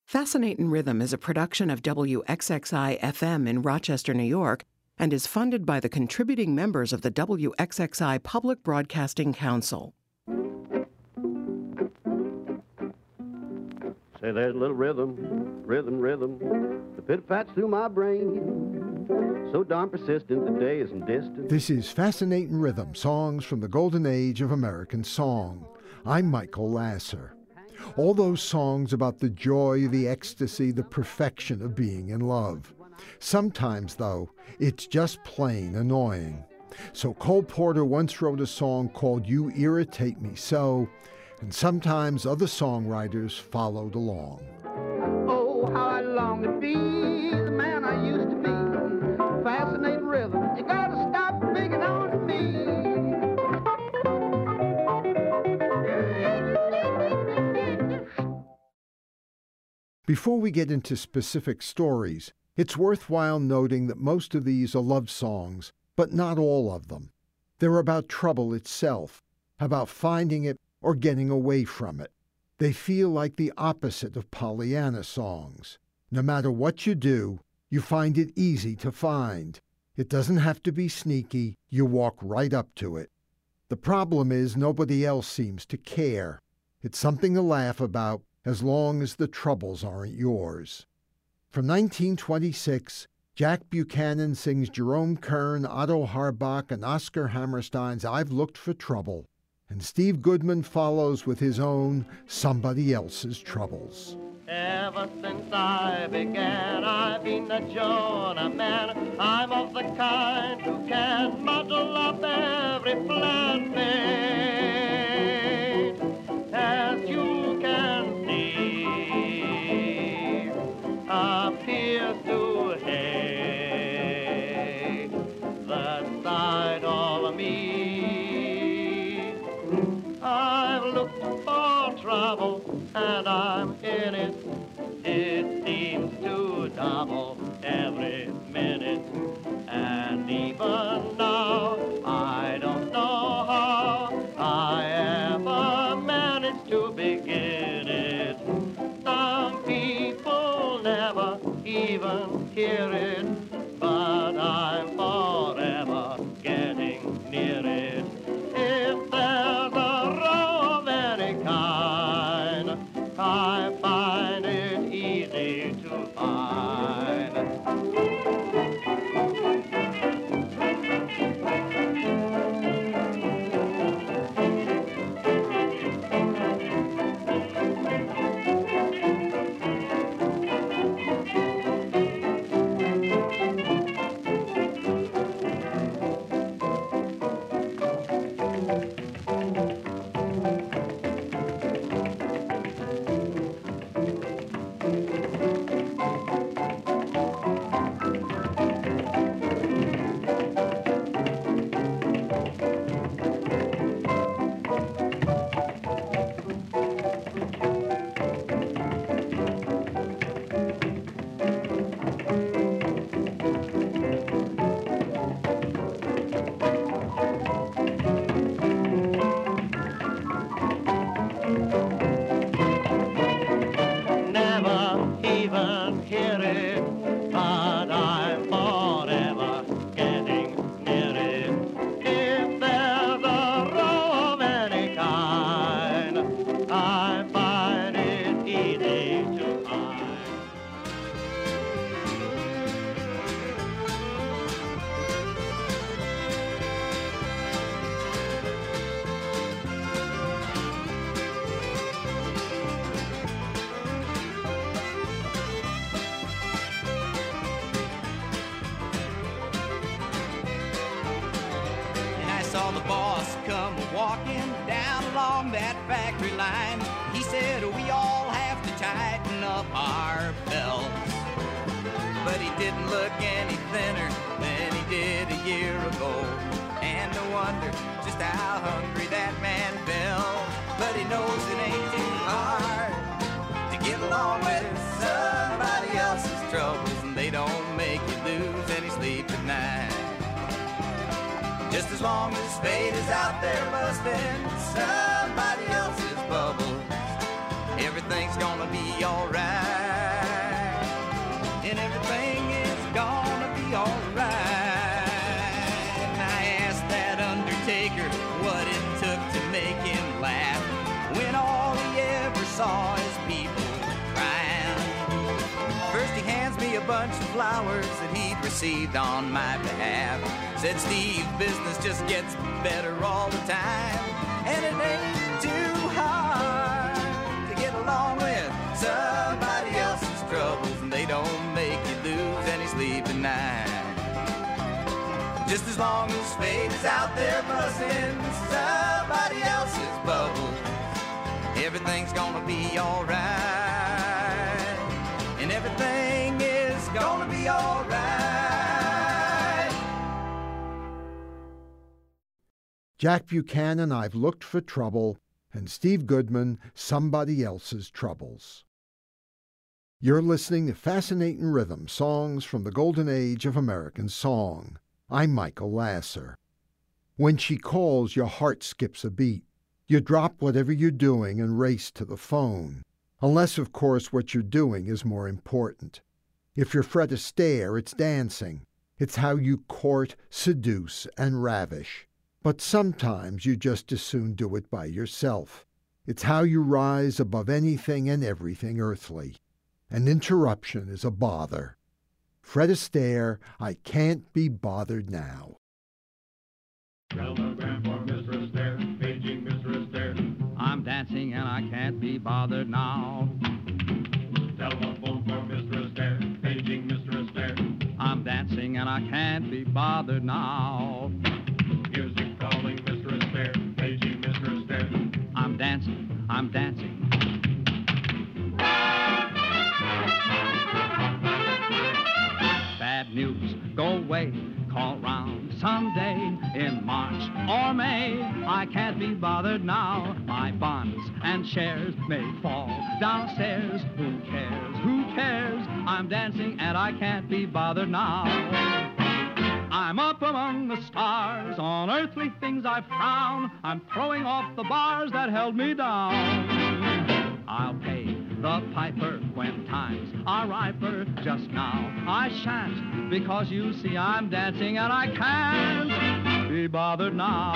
Fascinatin' Rhythm is a production of WXXI-FM in Rochester, New York, and is funded by the contributing members of the WXXI Public Broadcasting Council. Say, there's a little rhythm, rhythm, rhythm, the pit-pats through my brain, so darn persistent the day isn't distant. This is Fascinatin' Rhythm, songs from the golden age of American song. I'm Michael Lasser. All those songs about the joy, the ecstasy, the perfection of being in love. Sometimes, though, it's just plain annoying. So Cole Porter once wrote a song called You Irritate Me So, and sometimes other songwriters followed along. Oh, how I long to be the man I used to be. Fascinating rhythm, you gotta stop picking on me. Before we get into specific stories, it's worthwhile noting that most of these are love songs, but not all of them. They're about trouble itself, about finding it or getting away from it. They feel like the opposite of Pollyanna songs. No matter what you do, you find it easy to find. It doesn't have to be sneaky. You walk right up to it. The problem is nobody else seems to care. It's something to laugh about as long as the troubles aren't yours. From 1926, Jack Buchanan sings Jerome Kern, Otto Harbach, and Oscar Hammerstein's I've Looked for Trouble, and Steve Goodman follows with his own Somebody Else's Troubles. Ever since I began, I've been a Jonah man. I'm of the kind who can muddle up every flatmate. As you can see, appears to hate the side of me. I've looked for trouble and I'm in it. It seems to double every minute. And even now, I don't know how I ever managed to begin it. Some people never even hear it, but I'm forever getting near it. If there's a row of any kind, I find it easy to find. Saw the boss come walking down along that factory line. He said, we all have to tighten up our belts. But he didn't look any thinner than he did a year ago. And no wonder just how hungry that man felt. But he knows it ain't too hard to get along with somebody else's troubles, and they don't make you lose any sleep at night. Just as long as fate is out there busting somebody else's bubbles, everything's gonna be alright. bunch of flowers that he'd received on my behalf. Said, Steve, business just gets better all the time, and it ain't too hard to get along with somebody else's troubles, and they don't make you lose any sleep at night. Just as long as fate is out there busting somebody else's bubbles, everything's gonna be alright, and everything is gonna be alright. Jack Buchanan, I've Looked for Trouble, and Steve Goodman, Somebody Else's Troubles. You're listening to Fascinating Rhythm, songs from the golden age of American song. I'm Michael Lasser. When she calls, your heart skips a beat. You drop whatever you're doing and race to the phone. Unless, of course, what you're doing is more important. If you're Fred Astaire, it's dancing. It's how you court, seduce, and ravish. But sometimes you just as soon do it by yourself. It's how you rise above anything and everything earthly. An interruption is a bother. Fred Astaire, I Can't Be Bothered Now. Telegram for Mr. Astaire, paging Mr. Astaire. I'm dancing and I can't be bothered now. Telephone for Mr. Astaire, paging Mr. Astaire. I'm dancing and I can't be bothered now. Music calling Mr. Astaire, paging Mr. Astaire. I'm dancing, I'm dancing. Bad news, go away, call round someday in March or May. I can't be bothered now. My bonds and shares may fall downstairs. Who cares? Who cares? I'm dancing and I can't be bothered now. I'm up among the stars. On earthly things I frown. I'm throwing off the bars that held me down. I'll pay the piper when times are riper. Just now I shan't, because you see I'm dancing and I can't be bothered now.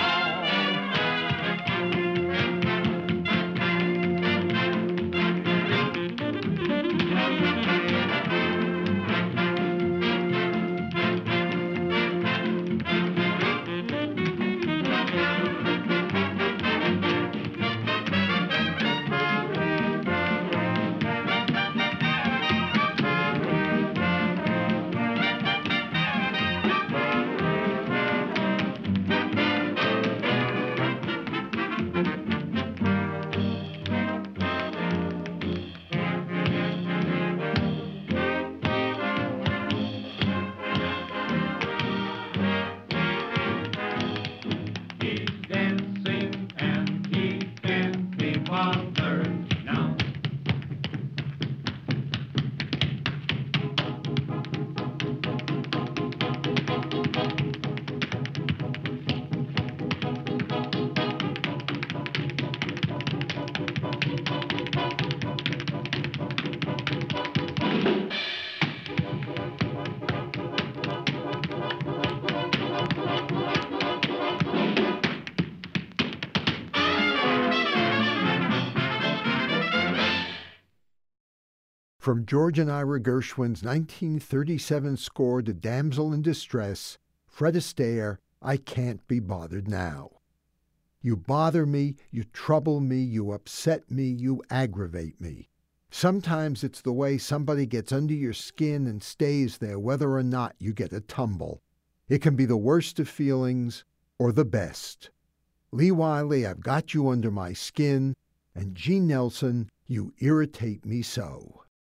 From George and Ira Gershwin's 1937 score to Damsel in Distress, Fred Astaire, I Can't Be Bothered Now. You bother me, you trouble me, you upset me, you aggravate me. Sometimes it's the way somebody gets under your skin and stays there whether or not you get a tumble. It can be the worst of feelings or the best. Lee Wiley, I've Got You Under My Skin, and Gene Nelson, You Irritate Me So.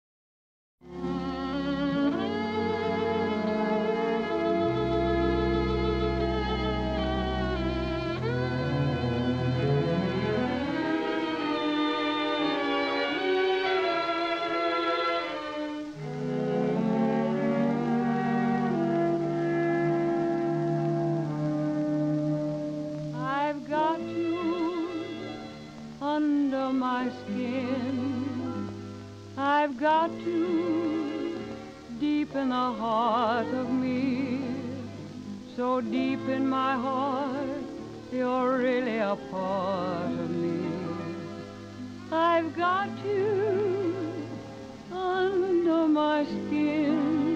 I've got you under my skin. I've got you deep in the heart of me. So deep in my heart, you're really a part of me. I've got you under my skin.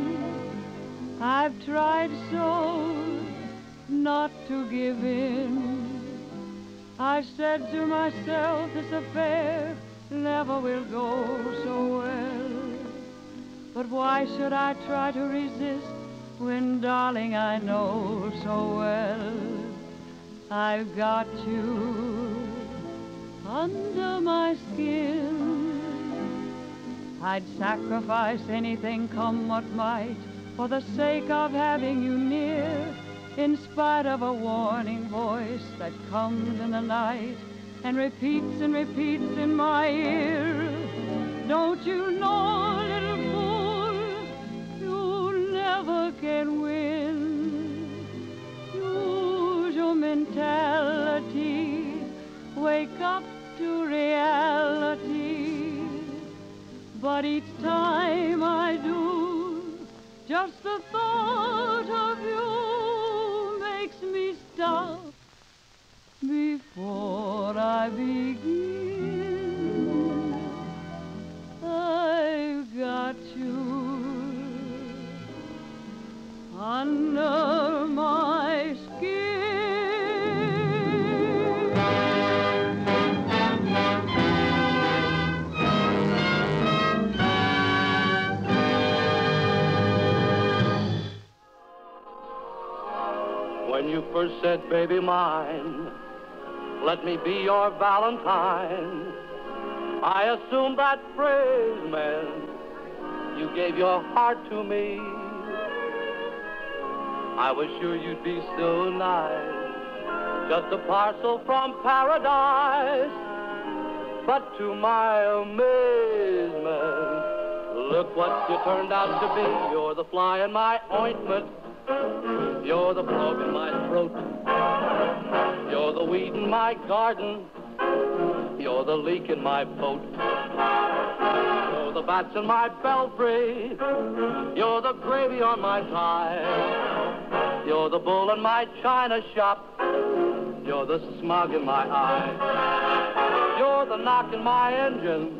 I've tried so not to give in. I said to myself, this affair never will go so well. But why should I try to resist when, darling, I know so well I've got you under my skin? I'd sacrifice anything, come what might, for the sake of having you near, in spite of a warning voice that comes in the night and repeats in my ear. Don't you know, little fool, you never can win. Use your mentality, wake up to reality. But each time I do, just the thought of you makes me stop before I begin. I've got you under my skin. When you first said, baby mine, let me be your Valentine, I assumed that phrase meant you gave your heart to me. I was sure you'd be so nice, just a parcel from paradise. But to my amazement, look what you turned out to be. You're the fly in my ointment, you're the frog in my throat, you're the weed in my garden, you're the leak in my boat, you're the bats in my belfry, you're the gravy on my pie, you're the bull in my china shop, you're the smog in my eye, you're the knock in my engine,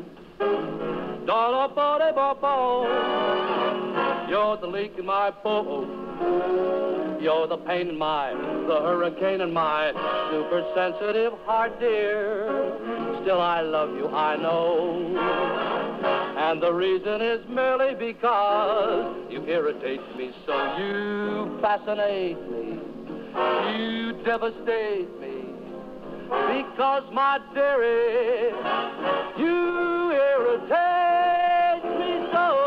you're the leak in my boat, you're the pain in my, the hurricane in my super sensitive heart, dear. Still I love you, I know. And the reason is merely because you irritate me so. You fascinate me, you devastate me, because, my dearie, you irritate me so.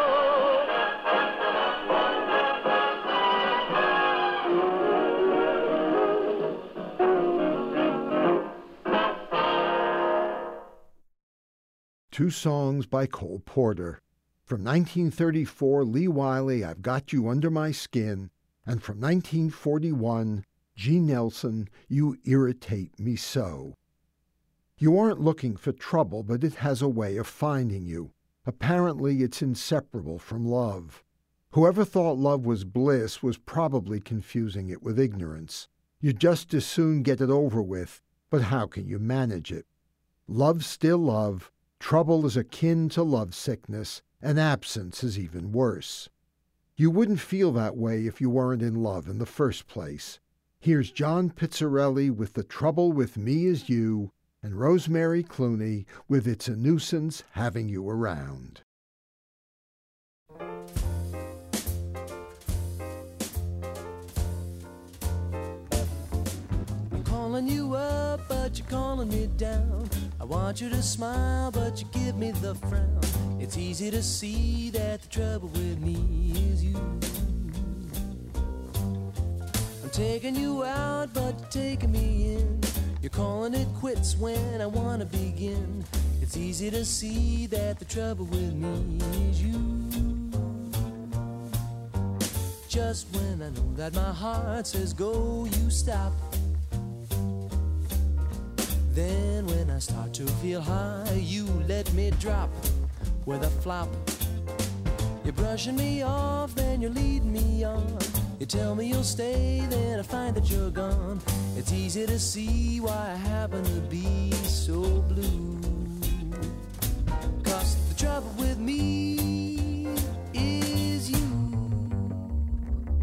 Two songs by Cole Porter. From 1934, Lee Wiley, I've Got You Under My Skin, and from 1941, Gene Nelson, You Irritate Me So. You aren't looking for trouble, but it has a way of finding you. Apparently, it's inseparable from love. Whoever thought love was bliss was probably confusing it with ignorance. You'd just as soon get it over with, but how can you manage it? Love's still love. Trouble is akin to lovesickness, and absence is even worse. You wouldn't feel that way if you weren't in love in the first place. Here's John Pizzarelli with The Trouble With Me Is You, and Rosemary Clooney with It's a Nuisance Having You Around. I'm calling you up, but you're calling me down. I want you to smile, but you give me the frown. It's easy to see that the trouble with me is you. I'm taking you out, but you're taking me in. You're calling it quits when I want to begin. It's easy to see that the trouble with me is you. Just when I know that my heart says go, you stop. Then when I start to feel high, you let me drop with a flop. You're brushing me off, then you're leading me on. You tell me you'll stay, then I find that you're gone. It's easy to see why I happen to be so blue. 'Cause the trouble with me is you.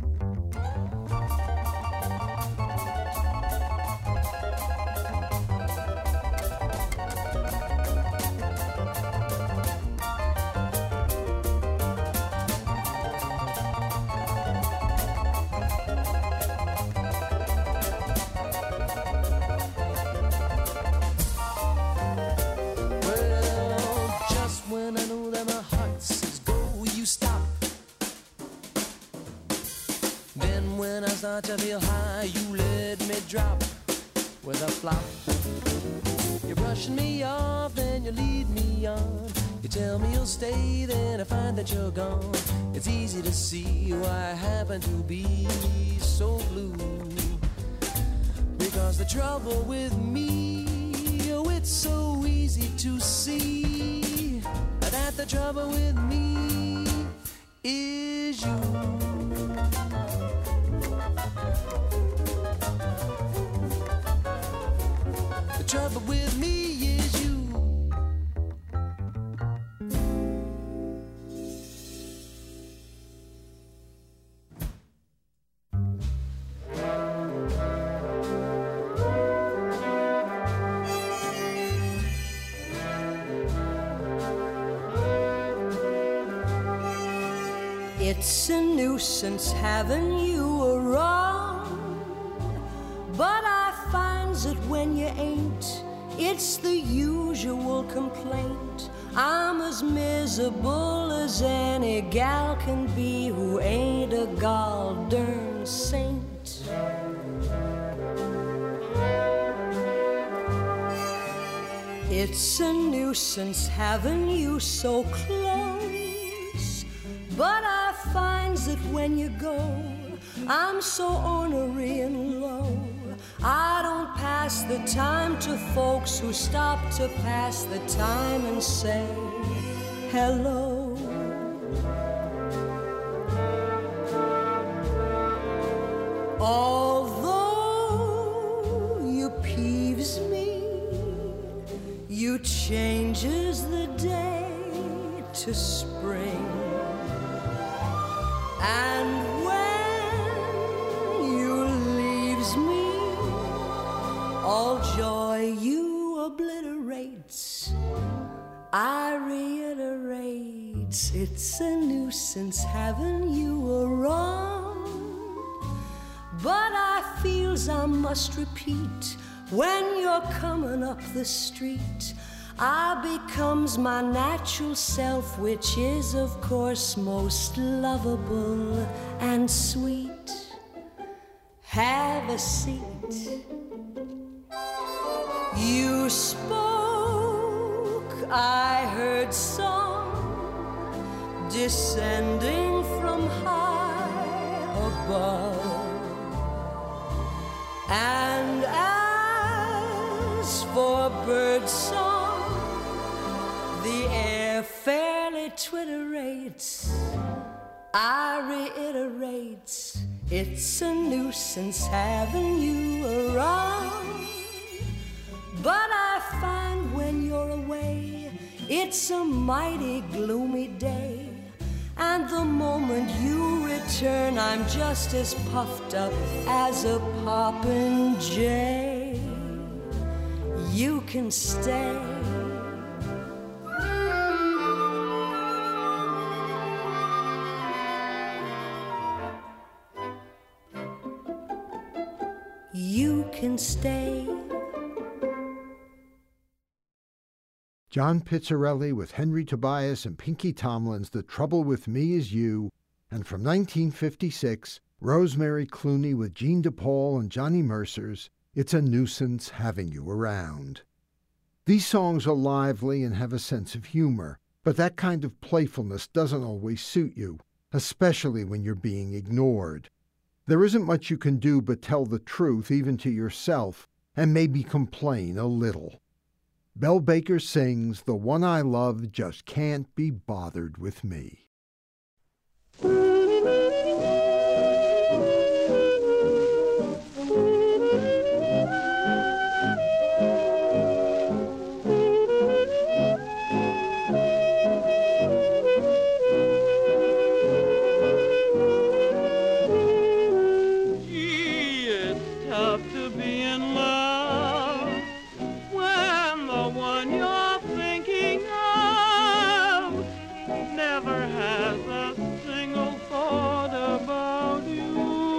start to feel high, you let me drop with a flop. You're brushing me off, then you lead me on. You tell me you'll stay, then I find that you're gone. It's easy to see why I happen to be so blue. Because the trouble with me, oh, it's so easy to see that the trouble with me is you. The trouble with me is you. It's a nuisance having you around, but I finds it when you ain't. It's the usual complaint. I'm as miserable as any gal can be who ain't a gall darn saint. It's a nuisance having you so close, but I finds that when you go, I'm so ornery and low. I don't pass the time to folks who stop to pass the time and say hello. Although you peeves me, you changes the day to spring. And when you leaves me, all joy you obliterates. I reiterates, it's a nuisance having you around, but I feels I must repeat, when you're coming up the street, I becomes my natural self, which is, of course, most lovable and sweet. Have a seat. You spoke, I heard song descending from high above, and as for bird song, the air fairly twitterates. I reiterates, it's a nuisance having you around, but I find when you're away, it's a mighty gloomy day. And the moment you return, I'm just as puffed up as a poppin' jay. You can stay. You can stay. John Pizzarelli with Henry Tobias and Pinky Tomlin's The Trouble With Me Is You, and from 1956, Rosemary Clooney with Jean DePaul and Johnny Mercer's It's a Nuisance Having You Around. These songs are lively and have a sense of humor, but that kind of playfulness doesn't always suit you, especially when you're being ignored. There isn't much you can do but tell the truth even to yourself and maybe complain a little. Belle Baker sings, "The One I Love Just Can't Be Bothered With Me." Gee, it's tough to be in love when the one you're thinking of never has a single thought about you.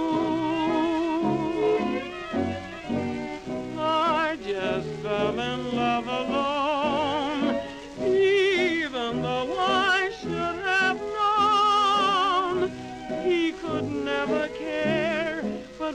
I just fell in love alone, even though I should have known he could never care, but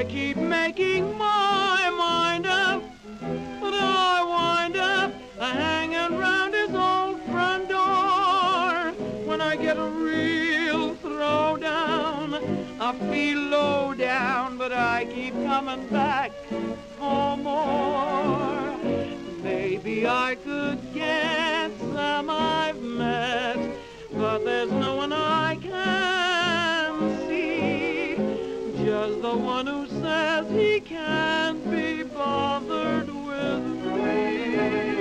I keep making my mind up, but I wind up hanging round his old front door. When I get a real throwdown, I feel low down, but I keep coming back for more. Maybe I could get some I've met, but there's no one I can see. Just the one who says he can't be bothered with me.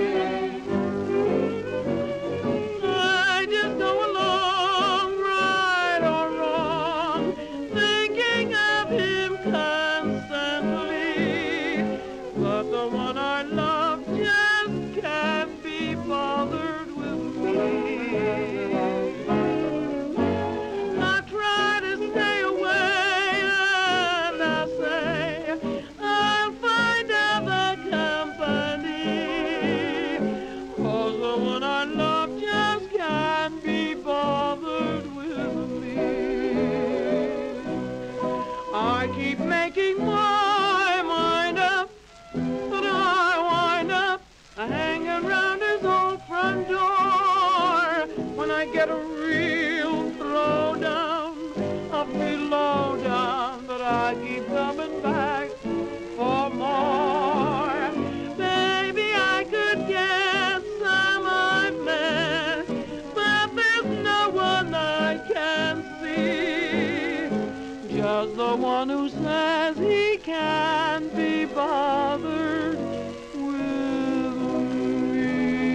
I just go along, right or wrong, thinking of him constantly. But the one I love just can't be bothered with me. I try to stay away and I say I'll find other company, 'cause the one I love just can't be bothered with me. I keep making my mind up, but I wind up hanging round his old front door. When I get a real throwdown, I feel low down, but I keep coming back for more. Maybe I could get some I've met, but there's no one I can see. Just the one who says he can't be bothered with me.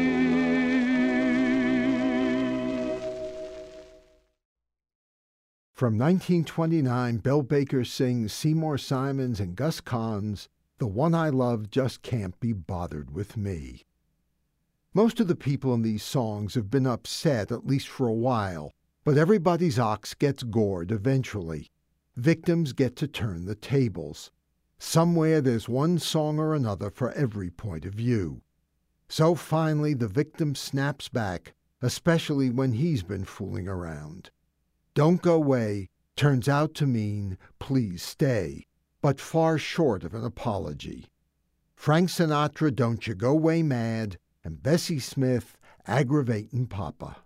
From 1929, Belle Baker sings Seymour Simons and Gus Kahn's The One I Love Just Can't Be Bothered With Me. Most of the people in these songs have been upset, at least for a while, but everybody's ox gets gored eventually. Victims get to turn the tables. Somewhere there's one song or another for every point of view. So finally the victim snaps back, especially when he's been fooling around. Don't Go Away turns out to mean please stay, but far short of an apology. Frank Sinatra, Don't You Go Away Mad, and Bessie Smith, Aggravatin' Papa.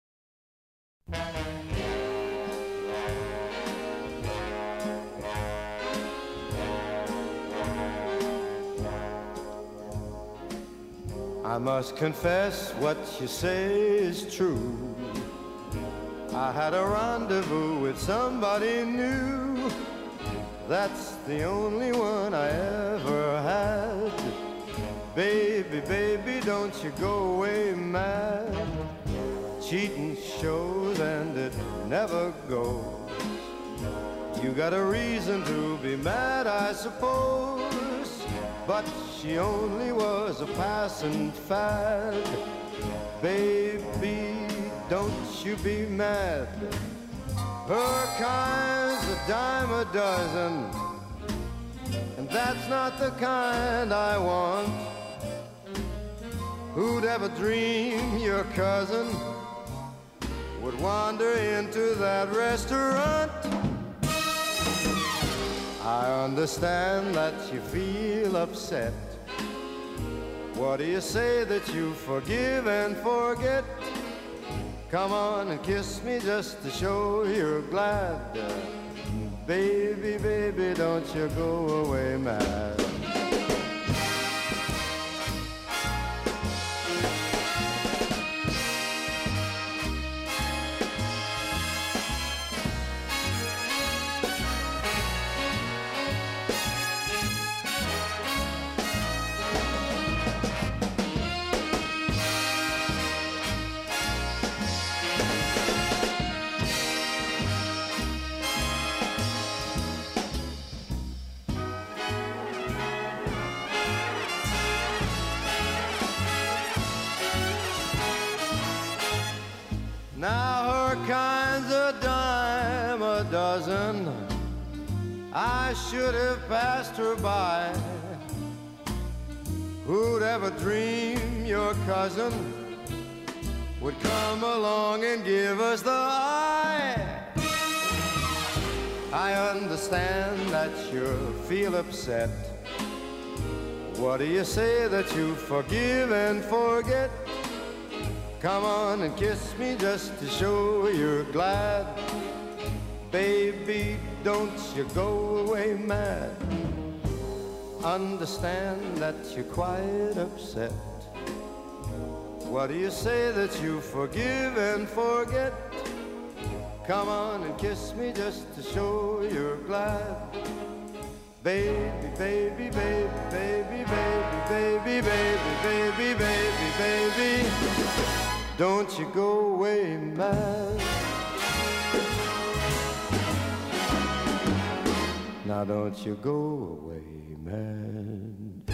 I must confess what you say is true. I had a rendezvous with somebody new. That's the only one I ever had. Baby, baby, don't you go away mad. Cheating shows and it never goes. You got a reason to be mad, I suppose, but she only was a passing fad. Baby, don't you be mad. Her kind's a dime a dozen, and that's not the kind I want. Who'd ever dream your cousin would wander into that restaurant? I understand that you feel upset. What do you say that you forgive and forget? Come on and kiss me just to show you're glad. Baby, baby, don't you go away mad. Now her kind's a dime a dozen. I should have passed her by. Who'd ever dream your cousin would come along and give us the eye? I understand that you feel upset. What do you say that you forgive and forget? Come on and kiss me just to show you're glad. Baby, don't you go away mad. Understand that you're quite upset. What do you say that you forgive and forget? Come on and kiss me just to show you're glad. Baby, baby, baby, baby, baby, baby, baby, baby, baby, baby, don't you go away mad. Now don't you go away mad.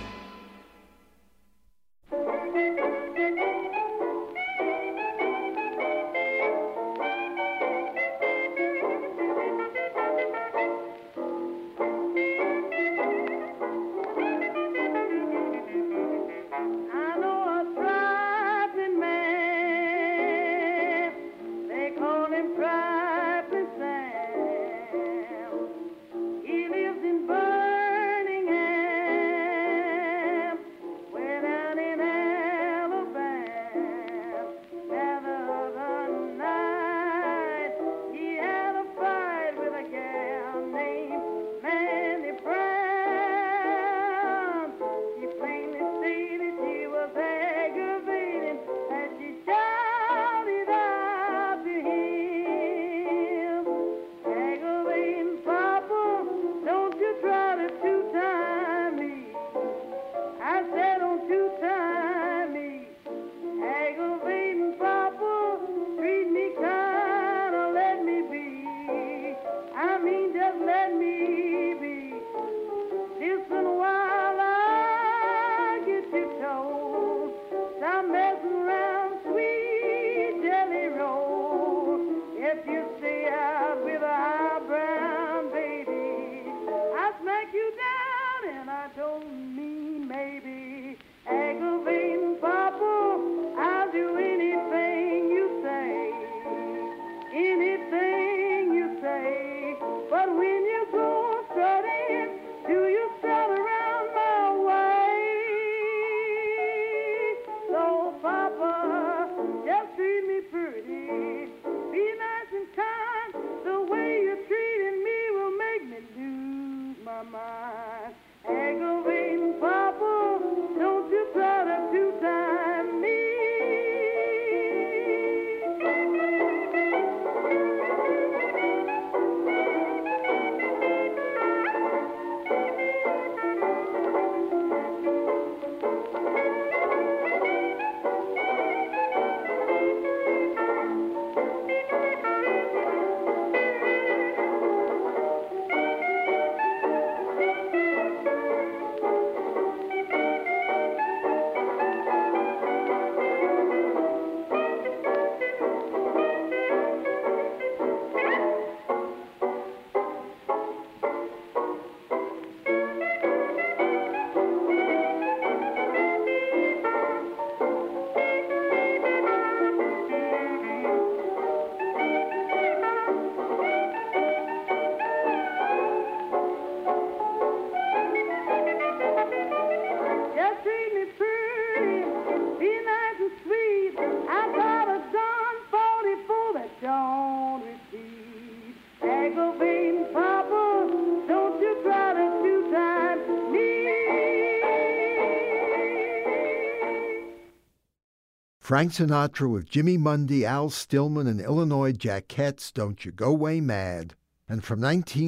Frank Sinatra with Jimmy Mundy, Al Stillman, and Illinois Jackettes, Don't You Go Way Mad. And from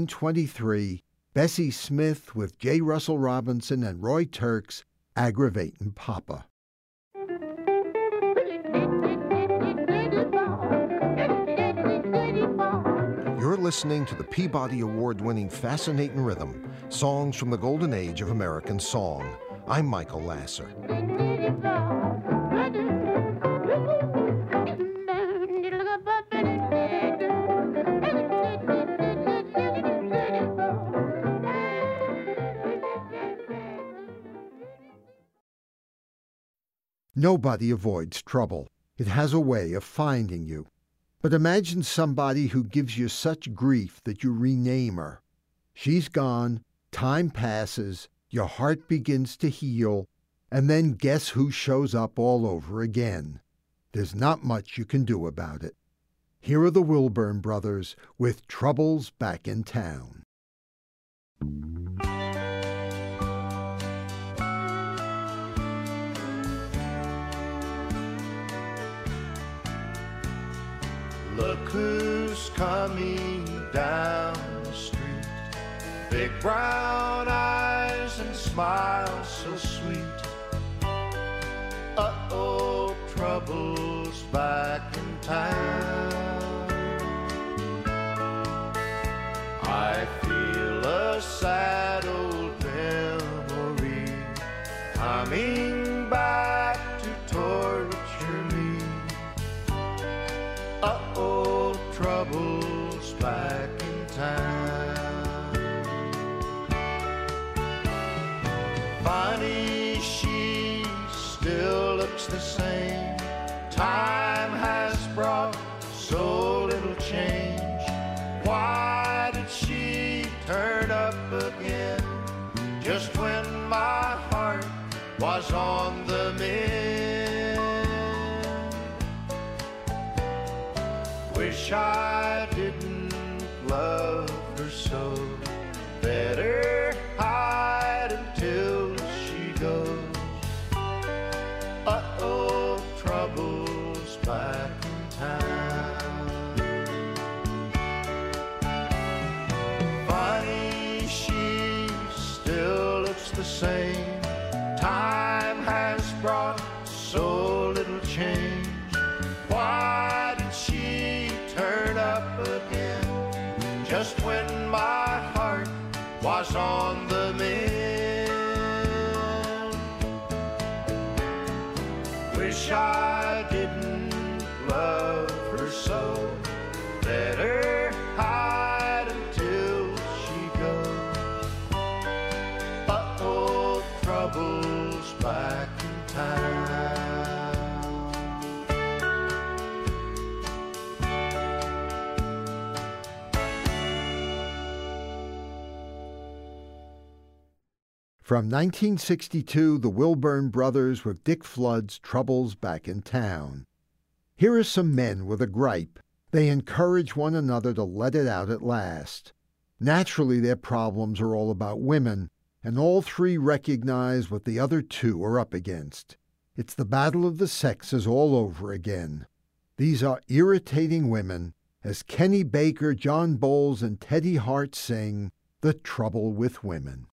1923, Bessie Smith with J. Russell Robinson and Roy Turks, Aggravatin' Papa. You're listening to the Peabody Award-winning Fascinating Rhythm, songs from the golden age of American song. I'm Michael Lasser. Nobody avoids trouble. It has a way of finding you. But imagine somebody who gives you such grief that you rename her. She's gone, time passes, your heart begins to heal, and then guess who shows up all over again? There's not much you can do about it. Here are the Wilburn Brothers with Troubles Back in Town. Look who's coming down the street. Big brown eyes and smiles so sweet. Uh-oh, trouble's back in town. I feel a sad old memory coming back to torture me. Uh-oh, trouble's back in town. Funny, she still looks the same. Time has brought so little change. Why did she turn up again just when my heart was on the mend? Wish I didn't love her so. Better hide until she goes. Uh-oh, trouble's back in town. Funny, she still looks the same. Time has brought so little change. Why did she turn up again just when my heart was on the mend? Wish I didn't love her so. Better hide until she goes. Uh-oh, trouble's back in town. From 1962, the Wilburn Brothers with Dick Flood's Troubles Back in Town. Here are some men with a gripe. They encourage one another to let it out at last. Naturally, their problems are all about women, and all three recognize what the other two are up against. It's the battle of the sexes all over again. These are irritating women, as Kenny Baker, John Bowles, and Teddy Hart sing The Trouble with Women.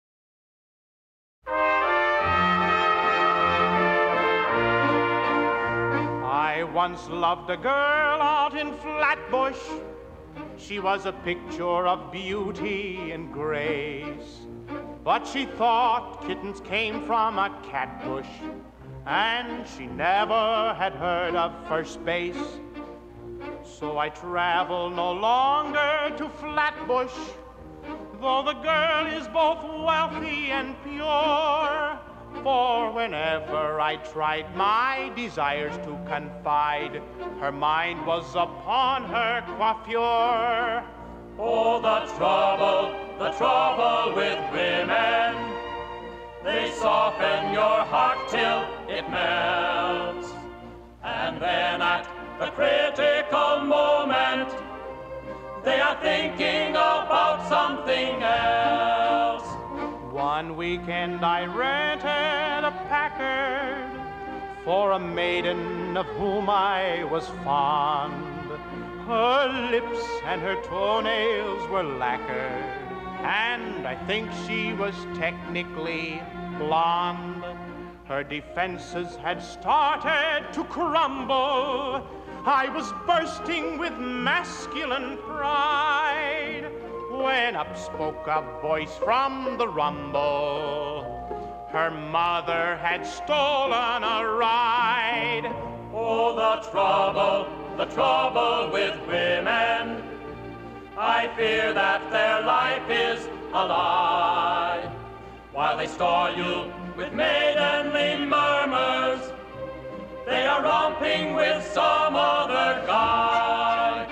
I once loved a girl out in Flatbush. She was a picture of beauty and grace. But she thought kittens came from a cat bush, and she never had heard of first base. So I travel no longer to Flatbush, though the girl is both wealthy and pure. For whenever I tried my desires to confide, her mind was upon her coiffure. Oh, the trouble with women. They soften your heart till it melts. And then at the critical moment, they are thinking about something else. One weekend I rented a Packard for a maiden of whom I was fond. Her lips and her toenails were lacquered, and I think she was technically blonde. Her defenses had started to crumble. I was bursting with masculine pride when up spoke a voice from the rumble. Her mother had stolen a ride. Oh, the trouble with women. I fear that their life is a lie. While they store you with maidenly murmurs, they are romping with some other guy.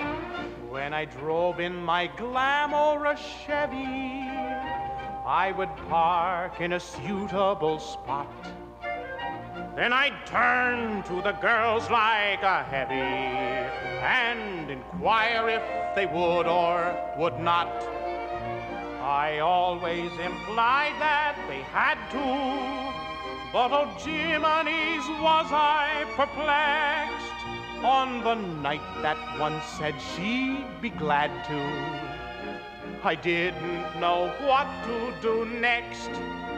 I drove in my glamorous Chevy, I would park in a suitable spot. Then I'd turn to the girls like a heavy and inquire if they would or would not. I always implied that they had to, but oh Jiminies, was I perplexed on the night that one said she'd be glad to. I didn't know what to do next.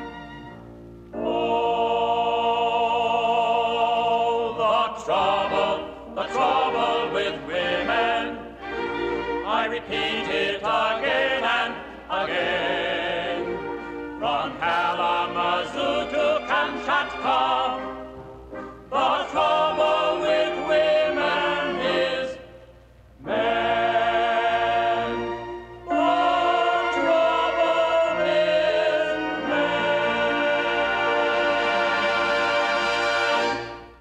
Oh, the trouble with women. I repeat it again and again. From Kalamazoo to Kamchatka, the trouble with women is men. The trouble is men.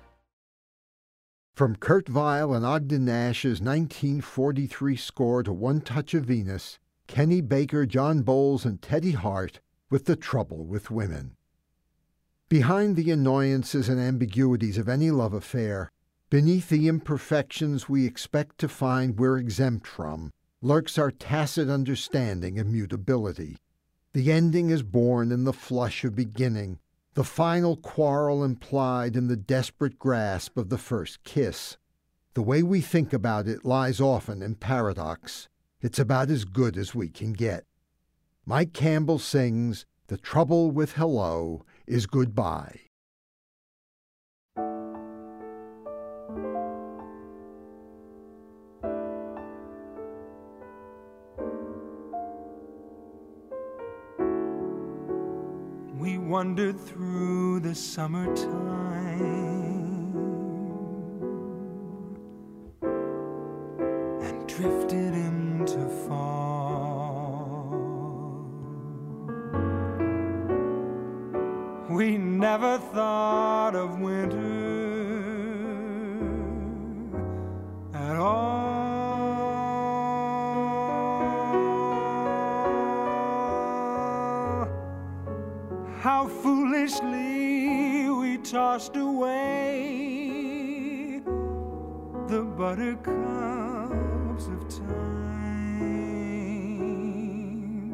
From Kurt Weill and Ogden Nash's 1943 score to One Touch of Venus, Kenny Baker, John Bowles, and Teddy Hart with The Trouble with Women. Behind the annoyances and ambiguities of any love affair, beneath the imperfections we expect to find we're exempt from, lurks our tacit understanding of mutability. The ending is born in the flush of beginning, the final quarrel implied in the desperate grasp of the first kiss. The way we think about it lies often in paradox. It's about as good as we can get. Mike Campbell sings, "The trouble with hello is goodbye." We wandered through the summertime and drifted into fall. We never thought of winter at all. How foolishly we tossed away the buttercups of time.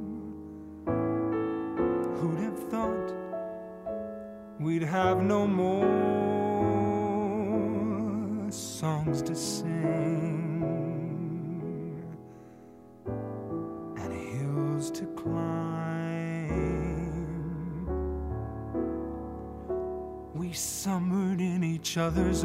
Who'd have thought we'd have no more songs to sing and hills to climb? We summered in each other's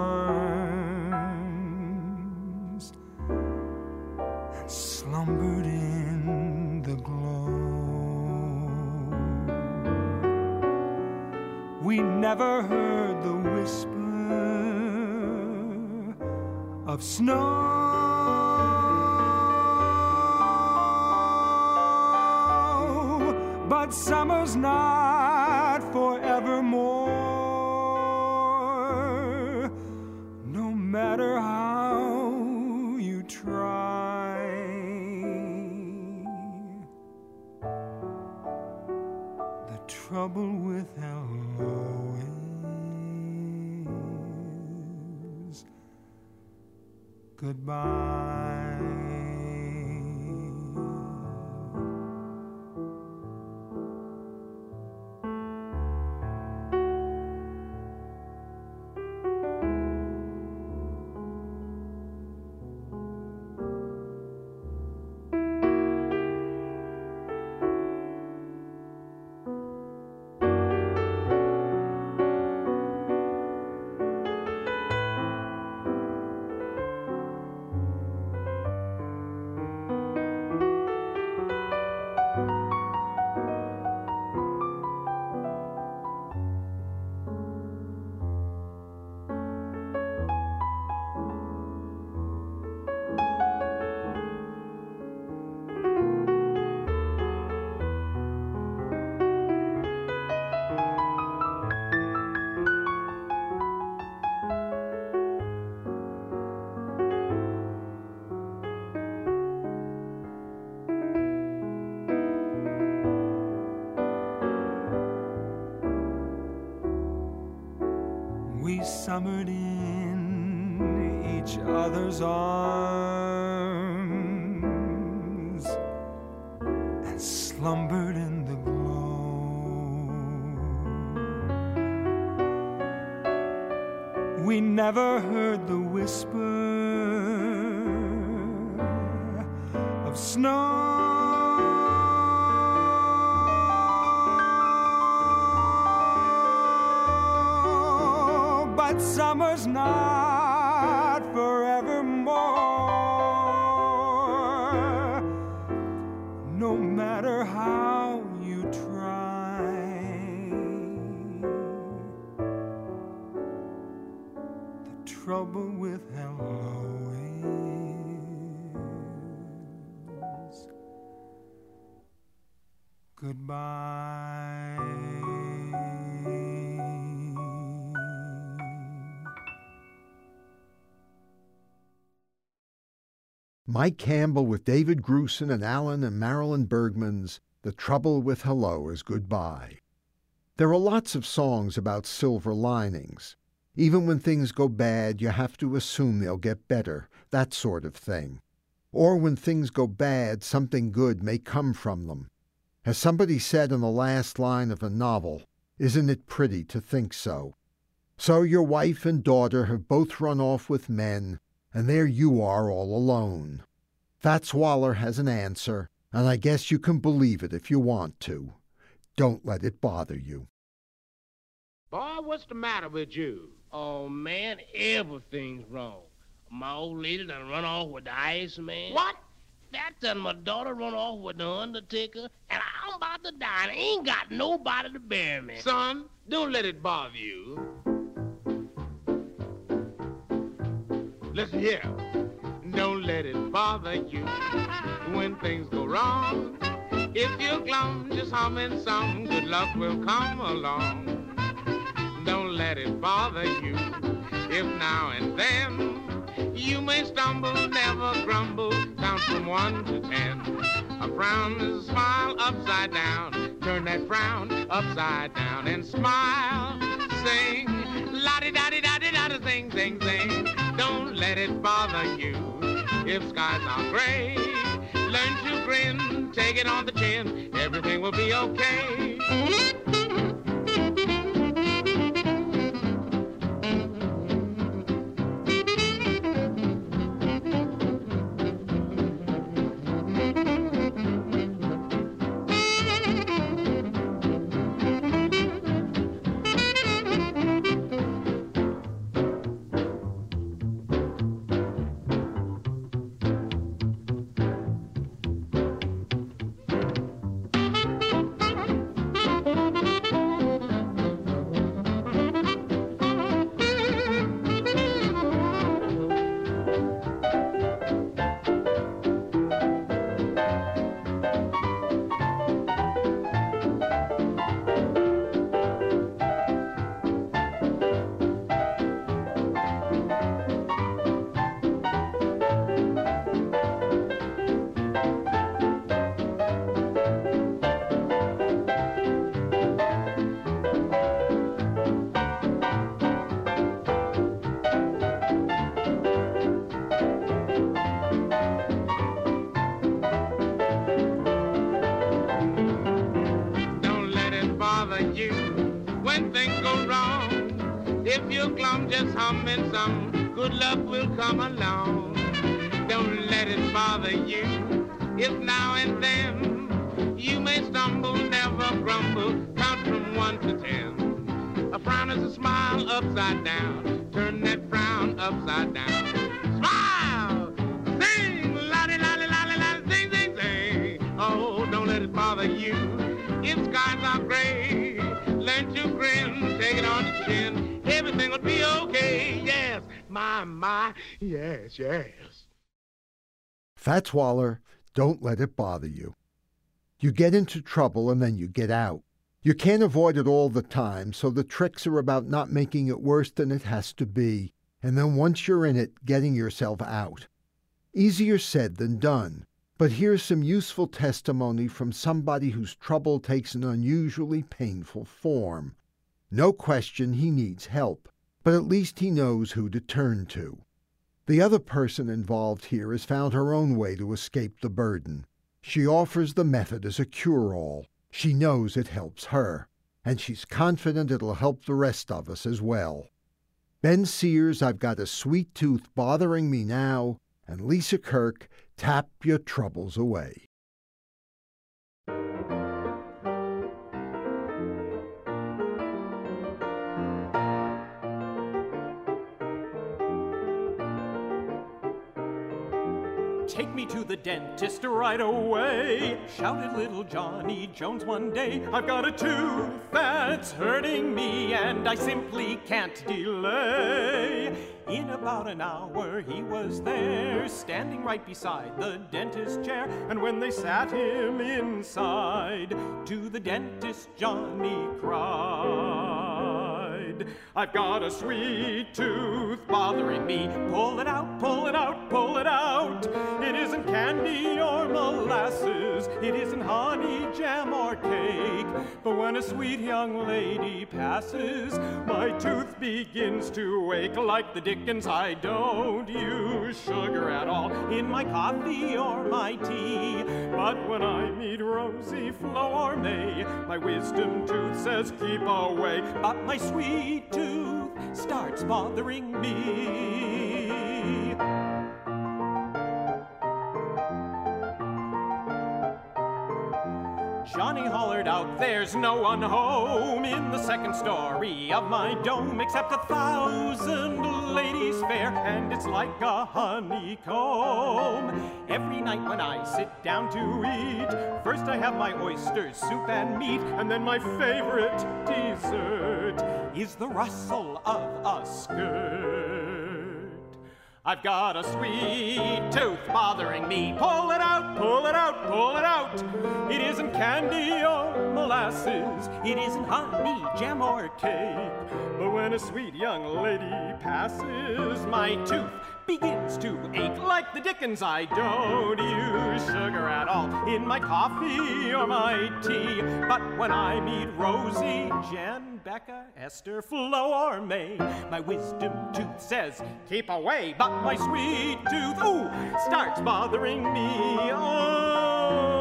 arms and slumbered in the glow. We never heard the whisper of snow, but summer's not forevermore. No matter how you try, the trouble with hello is goodbye. summered in each other's arms and slumbered in the glow. We never heard the whisper of snow. But summer's not forevermore, no matter how you try. The trouble with hello is goodbye. Mike Campbell with David Grusin and Alan and Marilyn Bergman's The Trouble with Hello is Goodbye. There are lots of songs about silver linings. Even when things go bad, you have to assume they'll get better, that sort of thing. Or when things go bad, something good may come from them. As somebody said in the last line of a novel, isn't it pretty to think so? So your wife and daughter have both run off with men, and there you are all alone. Fats Waller has an answer, and I guess you can believe it if you want to. Don't let it bother you. Boy, what's the matter with you? Oh, man, everything's wrong. My old lady done run off with the Iceman. What? That done my daughter run off with the Undertaker, and I'm about to die, and I ain't got nobody to bury me. Son, don't let it bother you. Listen here. Don't let it bother you when things go wrong. If you're glum, just humming some, good luck will come along. Don't let it bother you if now and then you may stumble, never grumble, count from 1 to 10. A frown is a smile upside down. Turn that frown upside down and smile. Sing, la-di-da-di-da-di-da-da, sing, sing, sing. Don't let it bother you if skies are gray. Learn to grin, take it on the chin. Everything will be okay. Just humming some, good luck will come along. Don't let it bother you if now and then you may stumble, never grumble, count from 1 to 10. A frown is a smile upside down. Turn that frown upside down. Smile! Sing! La-di-la-di-la-di-la, sing, sing, sing. Oh, don't let it bother you if skies are gray. Learn to grin, take it on the chin. Everything will be okay, yes. My, yes, yes. Fats Waller, don't let it bother you. You get into trouble and then you get out. You can't avoid it all the time, so the tricks are about not making it worse than it has to be, and then once you're in it, getting yourself out. Easier said than done, but here's some useful testimony from somebody whose trouble takes an unusually painful form. No question he needs help. but at least he knows who to turn to. The other person involved here has found her own way to escape the burden. She offers the method as a cure-all. She knows it helps her, and she's confident it'll help the rest of us as well. Ben Sears, I've Got a Sweet Tooth Bothering Me Now, and Lisa Kirk, Tap Your Troubles Away. Take me to the dentist right away, shouted little Johnny Jones one day. I've got a tooth that's hurting me and I simply can't delay. In about an hour he was there, standing right beside the dentist chair. And when they sat him inside, to the dentist Johnny cried, I've got a sweet tooth bothering me. Pull it out, pull it out, pull it out. It isn't candy or molasses, it isn't honey, jam, or cake. But when a sweet young lady passes, my tooth begins to ache. Like the Dickens, I don't use sugar at all in my coffee or my tea. But when I meet Rosie, Flo, or May, my wisdom tooth says keep away. But my sweet tooth starts bothering me. Johnny hollered out, there's no one home in the second story of my dome except 1,000 ladies fair, and it's like a honeycomb. Every night when I sit down to eat, first I have my oysters, soup, and meat, and then my favorite dessert is the rustle of a skirt. I've got a sweet tooth bothering me. Pull it out, pull it out, pull it out. It isn't candy or molasses, it isn't honey, jam, or cake. But when a sweet young lady passes, my tooth begins to ache. Like the Dickens, I don't use sugar at all in my coffee or my tea. But when I meet Rosie, Jen, Becca, Esther, Flo, or May, my wisdom tooth says keep away. But my sweet tooth, ooh, starts bothering me. Oh.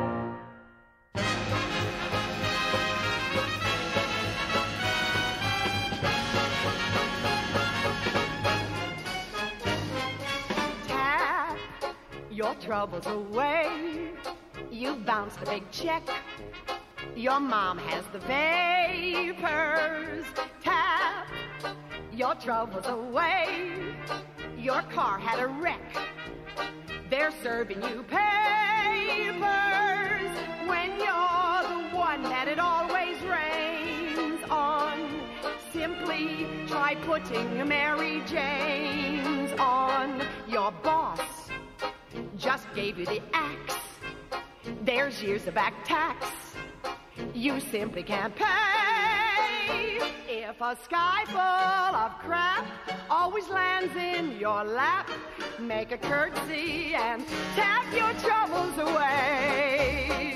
Tap your troubles away. You bounced a big check. Your mom has the vapors. Tap your troubles away. Your car had a wreck. They're serving you papers. When you're the one that it always rains on, simply try putting Mary Jane's on. Your boss just gave you the axe. There's years of back tax you simply can't pay. If a sky full of crap always lands in your lap, make a curtsy and tap your troubles away.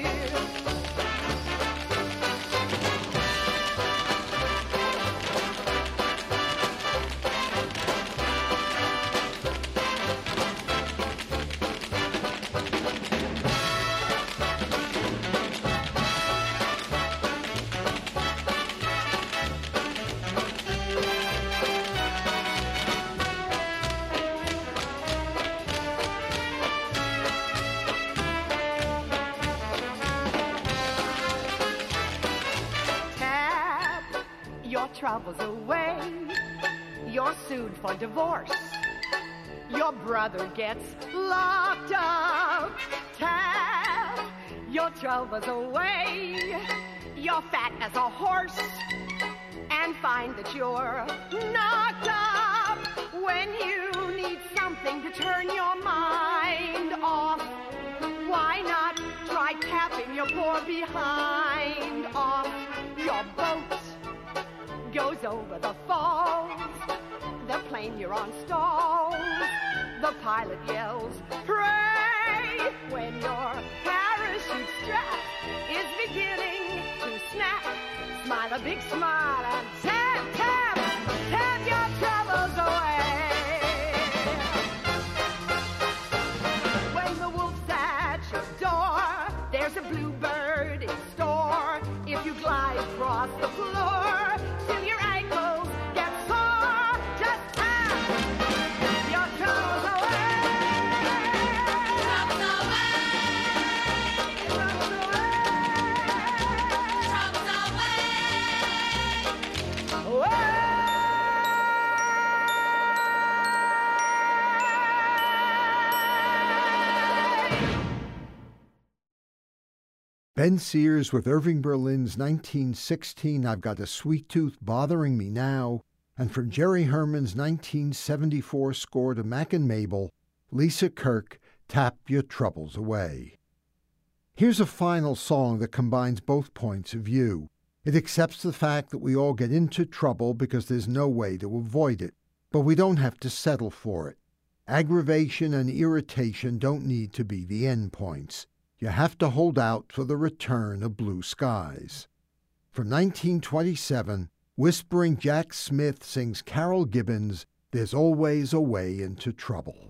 Troubles away. You're sued for divorce. Your brother gets locked up. Tap your troubles away. You're fat as a horse and find that you're knocked up. When you need something to turn your mind off, why not try tapping your poor behind off? Your boat goes over the falls, the plane you're on stalls, the pilot yells, pray, when your parachute strap is beginning to snap. Smile a big smile and tap, tap. take your troubles away. When the wolf's at your door, there's a bluebird in store. If you glide across the floor till your ankles get sore, just tap your troubles away. Troubles away. Troubles away. Troubles away. Away. Ben Sears with Irving Berlin's 1916 I've Got a Sweet Tooth Bothering Me Now, and from Jerry Herman's 1974 score to Mac and Mabel, Lisa Kirk, Tap Your Troubles Away. Here's a final song that combines both points of view. It accepts the fact that we all get into trouble because there's no way to avoid it, but we don't have to settle for it. Aggravation and irritation don't need to be the end points. You have to hold out for the return of blue skies. From 1927, Whispering Jack Smith sings Carol Gibbons' There's Always a Way into Trouble.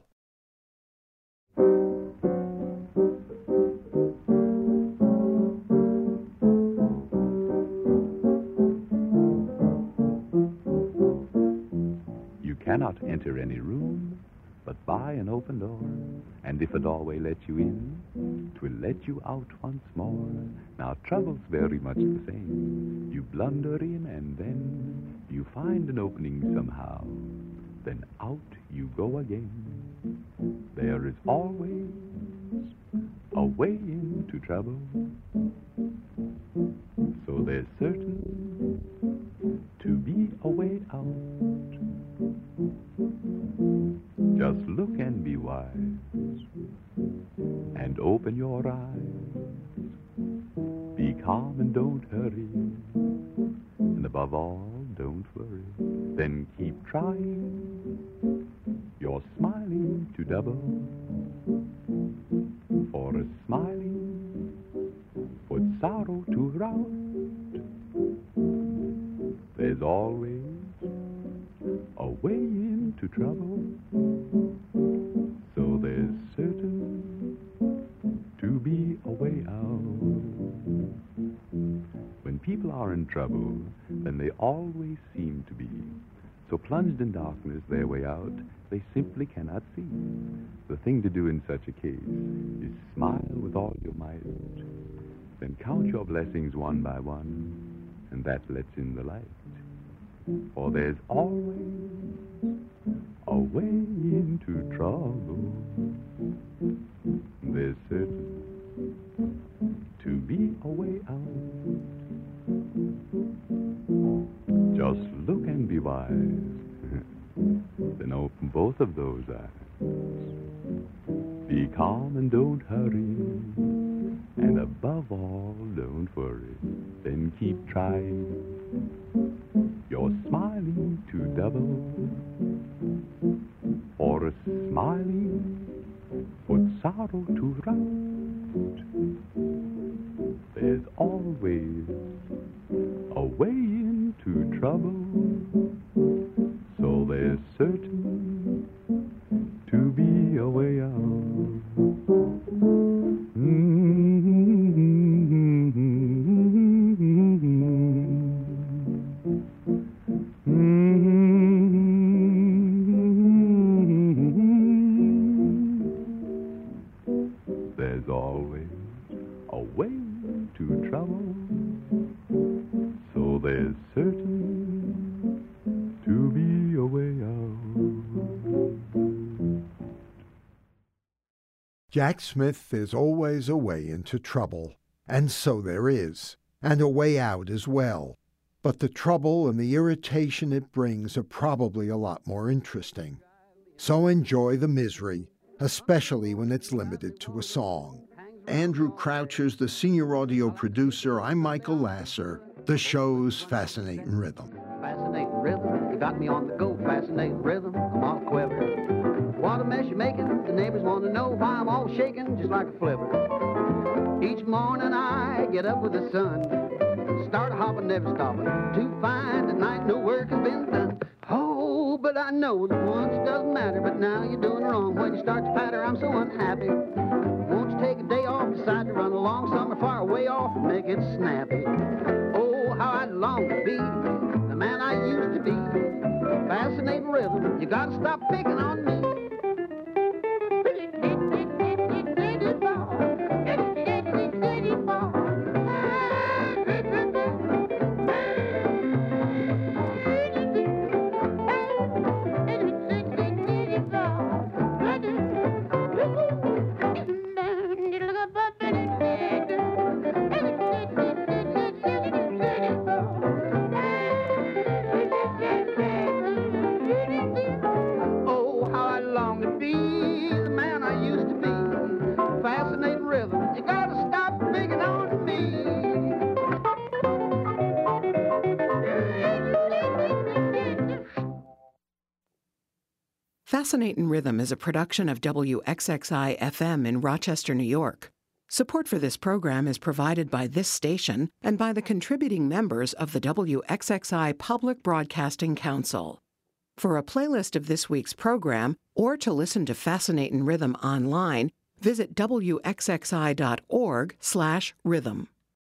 You cannot enter any room but by an open door, and if a doorway lets you in, 'twill let you out once more. Now trouble's very much the same. You blunder in and then you find an opening somehow. Then out you go again. There is always a way into trouble. So there's certain to be a way out. Just look and be wise, and open your eyes. Be calm and don't hurry, and above all, don't worry. Then keep trying. You're smiling to double, for a smiling puts sorrow to rout. There's always a way into trouble, so there's certain to be a way out. When people are in trouble, then they always seem to be so plunged in darkness their way out, they simply cannot see. The thing to do in such a case is smile with all your might, then count your blessings one by one, and that lets in the light. For there's always a way into trouble. There's certain to be a way out. Just look and be wise, then open both of those eyes. Be calm and don't hurry, and above all, don't worry. Then keep trying. You're smiling to double, or a smiling puts sorrow to rout. There's always a way into trouble, so there's certain to be a way out. There's always a way to trouble, so there's certain to be a way out. Jack Smith, There's Always a Way into Trouble, and so there is, and a way out as well. But the trouble and the irritation it brings are probably a lot more interesting. So enjoy the misery, especially when it's limited to a song. Andrew Croucher's the senior audio producer. I'm Michael Lasser. The show's Fascinating Rhythm. Fascinating rhythm, you got me on the go. Fascinating rhythm, I'm all quiver. What a mess you're making, the neighbors want to know why I'm all shaking just like a flipper. Each morning I get up with the sun, Start hopping, never stopping. Too fine tonight, no work has been done. Oh, but I know that once doesn't matter, but now you're doing wrong. When you start to patter, I'm so unhappy. Won't you take a day off, decide to run along somewhere far away off and make it snappy? Oh, how I long to be the man I used to be. Fascinating rhythm, you gotta stop picking on me. Fascinating Rhythm is a production of WXXI-FM in Rochester, New York. Support for this program is provided by this station and by the contributing members of the WXXI Public Broadcasting Council. For a playlist of this week's program, or to listen to Fascinating Rhythm online, visit wxxi.org/rhythm.